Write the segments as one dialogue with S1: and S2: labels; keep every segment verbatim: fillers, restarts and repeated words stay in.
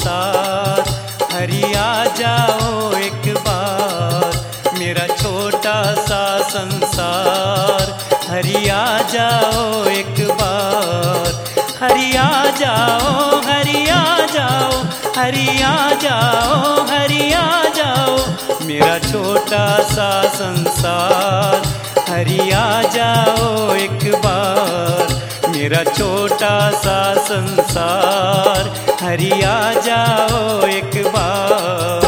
S1: संसार, हरि आ जाओ एक बार मेरा छोटा सा संसार, हरि आ जाओ एक बार, हरि आ जाओ, हरि आ जाओ, हरि आ जाओ, हरि आ जाओ मेरा छोटा सा संसार, हरि आ जाओ एक बार मेरा छोटा सा संसार, हरि आ जाओ एक बार।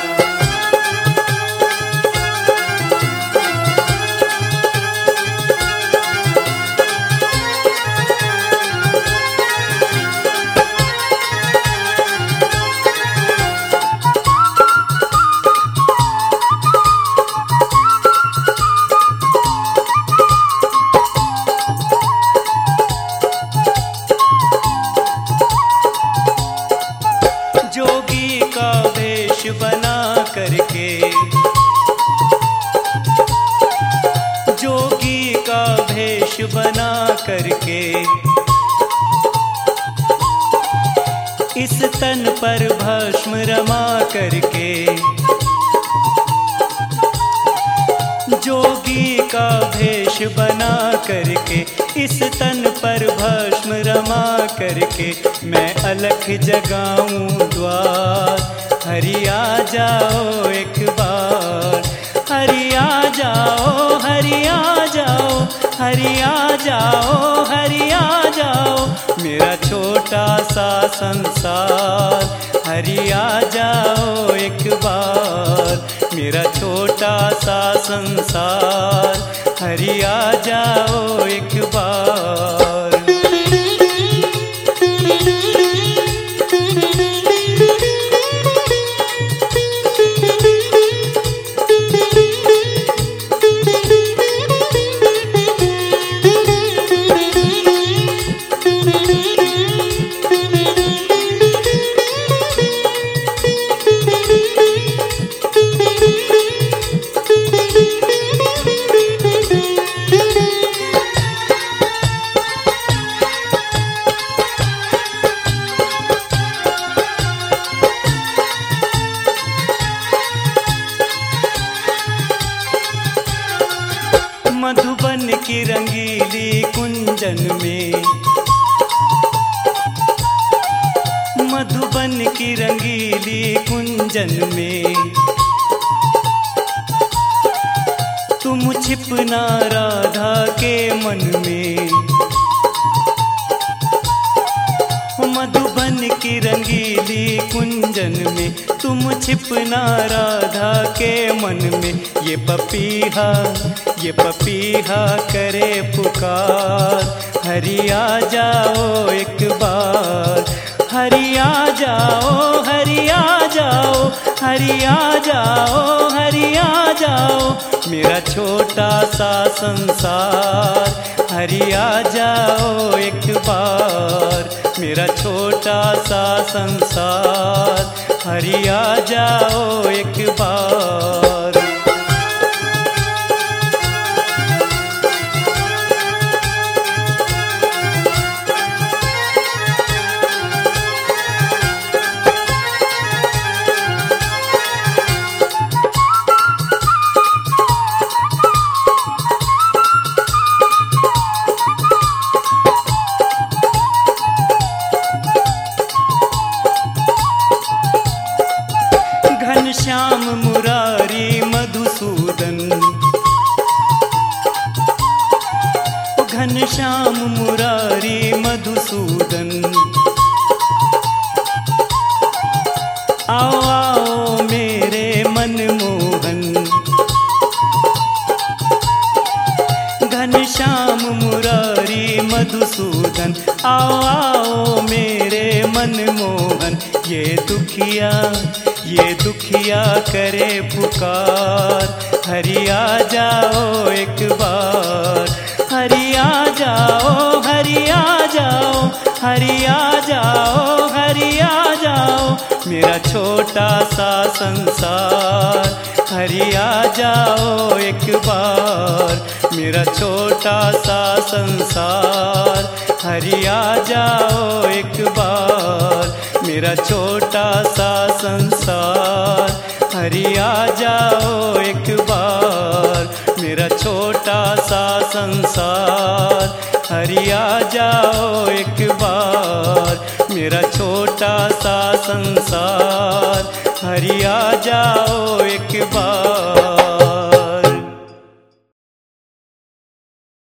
S1: जोगी का वेश बना करके, जोगी का वेश बना करके इस तन पर भस्म रमा करके, जोगी का भेष बना करके इस तन पर भस्म रमा करके मैं अलख जगाऊं द्वार, हरि आ जाओ एक बार, हरि आ जाओ, हरि आ जाओ, हरि आ जाओ, हरि आ जाओ मेरा छोटा सा संसार, हरि आ जाओ एक बार मेरा छोटा सा संसार, हरि आ जाओ एक बार। मधुबन की रंगीली कुंजन में, मधुबन की रंगीली कुंजन में तुम छिपना राधा के मन में, मधुबन की रंगीली कुंजन में तुम छिपना राधा के मन में, ये पपीहा ये पपीहा करे पुकार, हरि आ जाओ एक बार, हरि आ जाओ, हरि आ जाओ, हरि आ जाओ, हरि आ जाओ मेरा छोटा सा संसार, हरि आ जाओ एक बार मेरा छोटा सा संसार, हरि आ जाओ एक बार। घनश्याम मुरारी मधुसूदन, घनश्याम मुरारी मधुसूदन आओ आओ मेरे मनमोहन, घनश्याम मुरारी मधुसूदन आओ आओ मेरे मनमोहन, ये दुखिया ये दुखिया करे पुकार, हरि आ जाओ एक बार, हरि आ जाओ, हरि आ जाओ, हरि आ जाओ, हरि आ जाओ मेरा छोटा सा संसार, हरि आ जाओ एक बार मेरा छोटा सा संसार, हरि आ जाओ एक बार मेरा छोटा सा संसार। हरि आ जाओ एक बार मेरा छोटा सा संसार। हरि आ जाओ एक बार मेरा छोटा सा संसार। हरि आ जाओ